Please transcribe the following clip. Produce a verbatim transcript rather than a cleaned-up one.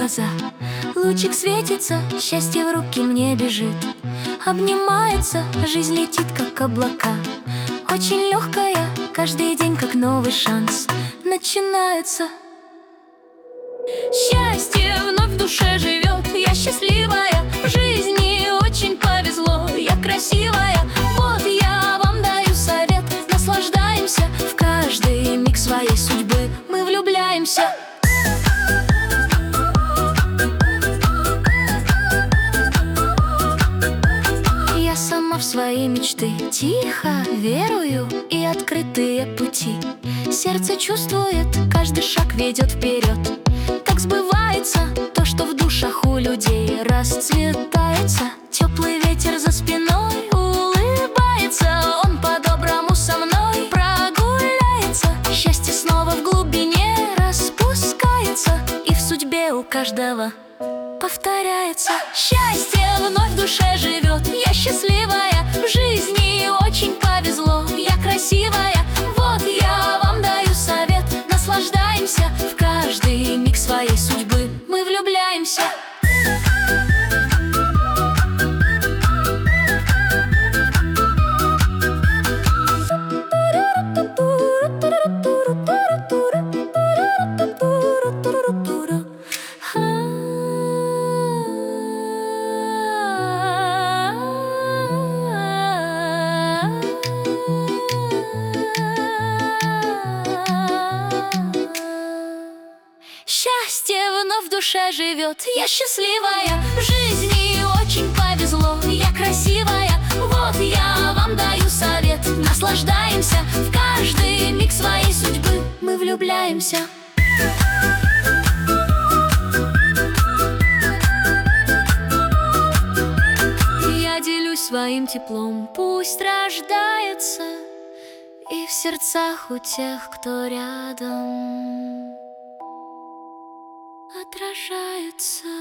глаза. Лучик светится, счастье в руки мне бежит. Обнимается, жизнь летит, как облака. Очень легкая, каждый день как новый шанс начинается. Счастье вновь в душе живет, я счастливая. В жизни очень повезло, я красивая. Вот я вам даю совет, наслаждаемся. В каждый миг своей судьбы мы влюбляемся. Я сама в свои мечты тихо верую и открытые пути. Сердце чувствует, каждый шаг ведет вперед. Так сбывается то, что в душах у людей расцветается. Теплый ветер за спиной улыбается, он по-доброму со мной прогуляется. Счастье снова в глубине распускается, и в судьбе у каждого повторяется. Счастье вновь в душе живет, я счастливая. В жизни очень повезло, я красивая. Вот я вам даю совет, наслаждаемся. В каждый миг своей судьбы мы влюбляемся. Счастье вновь в душе живет, я счастливая. В жизни очень повезло, я красивая. Вот я вам даю совет, наслаждаемся. В каждый миг своей судьбы мы влюбляемся. Я делюсь своим теплом, пусть рождается и в сердцах у тех, кто рядом отражается.